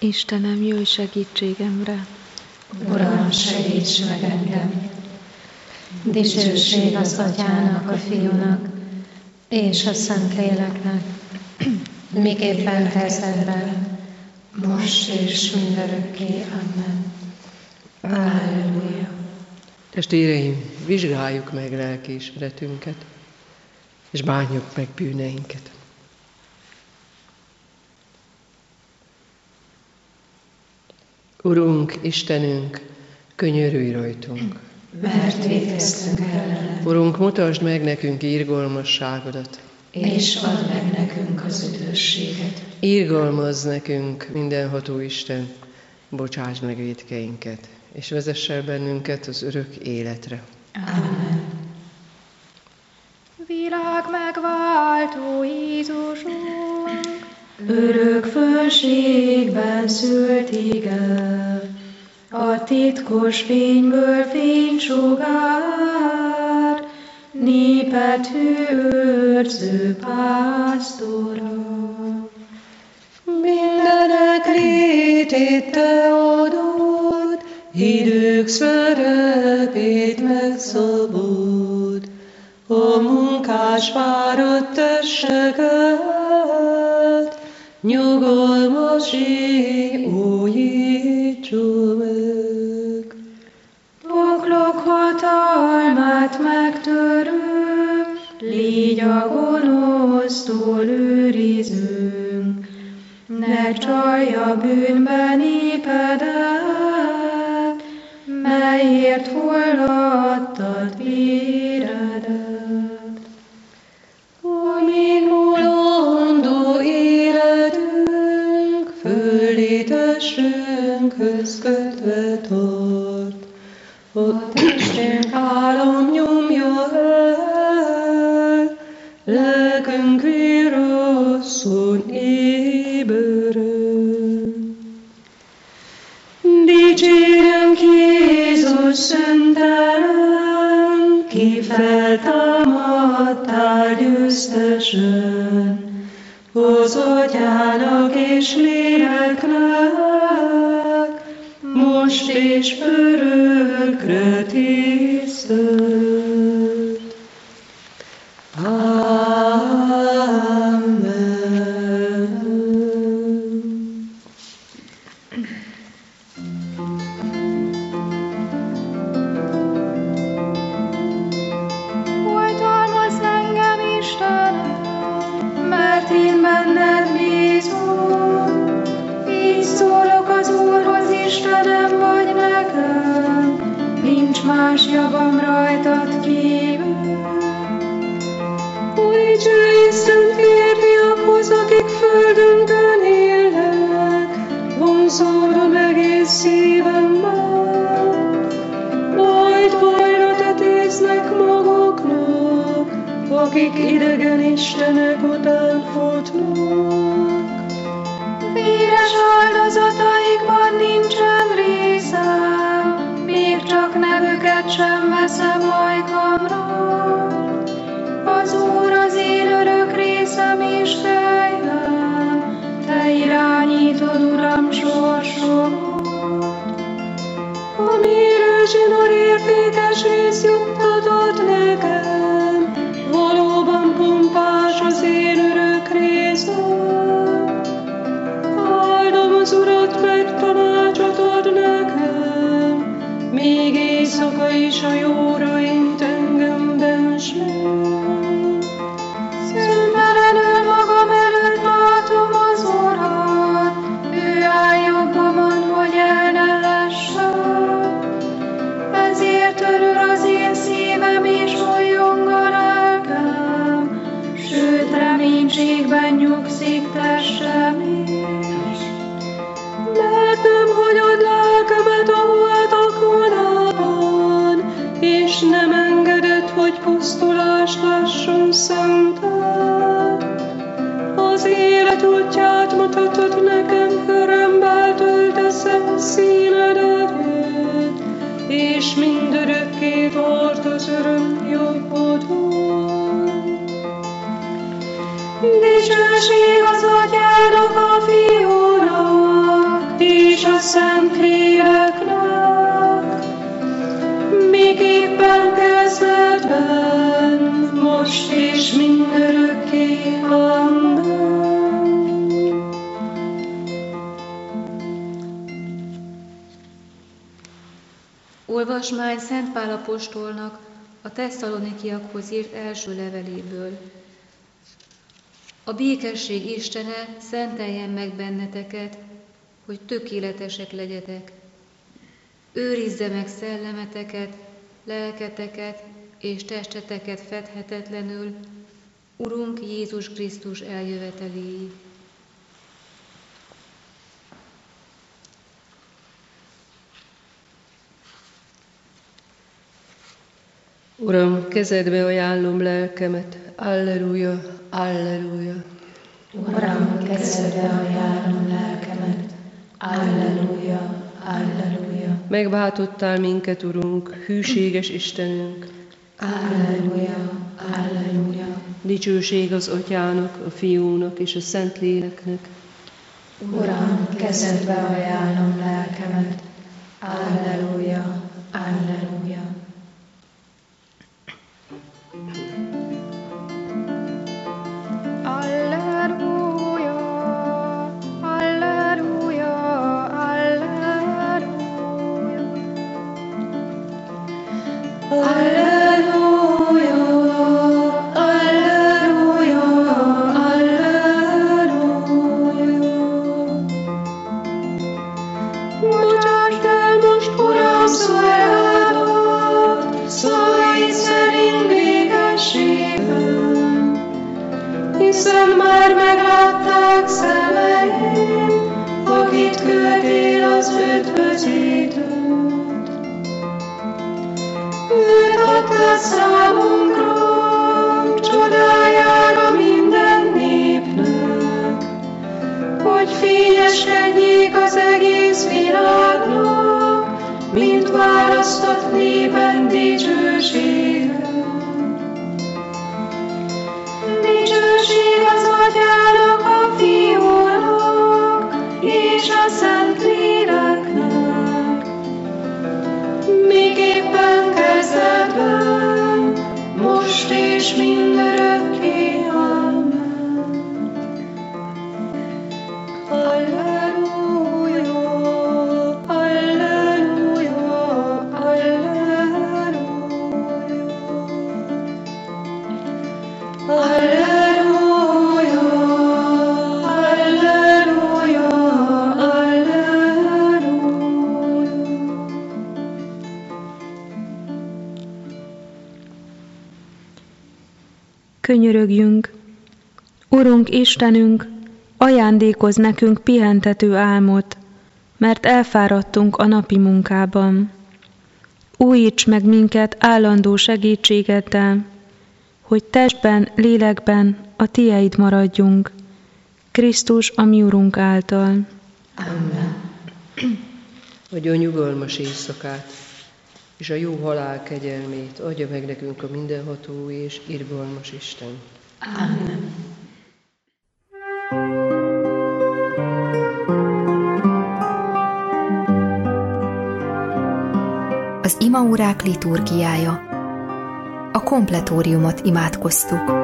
Istenem, jöjj segítségemre! Uram, segíts meg engem! Dicsőség az Atyának, a Fiúnak és a Szentléleknek, miképpen kezdetben, most és mindörökké. Amen. Halleluja! Testvéreim, vizsgáljuk meg lelkiismeretünket, és bánjuk meg bűneinket. Urunk, Istenünk, könyörülj rajtunk! Mert vétkeztünk ellene. Urunk, mutasd meg nekünk irgalmasságodat, és add meg nekünk az üdvösséget. Irgalmazz nekünk, mindenható Isten, bocsáss meg vétkeinket, és vezess el bennünket az örök életre. Amen. Világ megváltó Jézusunk, Örök fölségben szültig el, a titkos fényből fénysugár, népet őrző pásztora. Mindenek létét te adod, idők szerepét megszabod, a munkás fáradt testeket, nyugalmasé újítsa meg. Poklok hatalmát megtörő, légy a gonosztól őrizőnk, ne csalja bűnbe népedet, melyért holladtad véredet. Amíg mulandó életünk, földi testünkhöz kötve tart, a testünk álom nyomja el, lelkünk vérosszon éberen. Dicsérünk Jézus szentelen, ki feltámadtál győztesen, az Atyának és Léleknek, most és örökre tisztelt. Amen. oltalmazz engem, Istenem, Mert én benned bízom, így szólok az Úrhoz, Istenem vagy nekem, nincs más javam rajtad kívül. Újtsd Isten férfiakhoz, akik földünkön élnek, vonzódom egész szívemmel, majd bajra tetéznek maguknak, akik idegen istenek után futnak. Véres áldozataikban nincsen részem, még csak nevüket sem veszem ajkamra. Az Úr az én örök részem és fejlem, te irányítod, Uram, sorsomat. Amire zsinór értékes rész juttatod nekem, valóban pompás az én örök részem. Áldom az Urat, mert tanácsot ad nekem, még éjszaka is a jóra int engem benség. Szüntelenül magam előtt látom az Urat, ő áll jobbamon, hogy el ne lessek. Ezért örül az én szívem és újjong a lelkem, sőt reménységben nyugszik testem is. Mert nem hagyod lelkemet a holtak vonában, és nem engeded, hogy pusztulást lásson szented. Az élet útját mutatod nekem, örömmel töltesz el színed erőt, és mindörökké tart az öröm jobbodon. Dicsőség az Atyának, a Fiúnak Szentléleknek, miképpen kezdetben, most és mindörökké. Amen. Olvasmány Szent Pál apostolnak a Tesszalonikiakhoz írt első leveléből. A békesség Istene szenteljen meg benneteket, hogy tökéletesek legyetek. Őrizze meg szellemeteket, lelketeket és testeteket fedhetetlenül Urunk Jézus Krisztus eljöveteléig. Uram, kezedbe ajánlom lelkemet, alleluja, alleluja. Uram, kezedbe ajánlom lelkemet, alleluja, alleluja. Megváltottál minket, Urunk, hűséges Istenünk. Alleluja, alleluja. Dicsőség az Atyának, a Fiúnak és a Szentléleknek. Uram, kezedbe ajánlom lelkemet, alleluja, alleluja. Alleluja, alleluja, alleluja. Alleluja, alleluja, alleluja. Bocsásd el most, Uram, szolgálatot, szavaid szerint békességben, hiszen már meglátták szemeim, akit küldtél az üdvözítőt. Őt adtad számunkra, csodájára minden népnek, hogy fényeskedjék az egész világnak, mint választott népen dicsősége. Dicsőség az Atyának, a Fiúnak és a Szentléleknek, miképpen kezdetben, most és mindörökké. Amen. Alleluja, alleluja, alleluja. Alleluja, alleluja, alleluja. Könyörögjünk! Urunk Istenünk, ajándékozz nekünk pihentető álmot, mert elfáradtunk a napi munkában. Újíts meg minket állandó segítségeddel, hogy testben, lélekben a Tieid maradjunk, Krisztus a mi Urunk által. Amen. Adja a nyugalmas éjszakát, és a jó halál kegyelmét adja meg nekünk a mindenható és irgalmas Isten. Amen. Az imaórák liturgiája. A kompletóriumot imádkoztuk.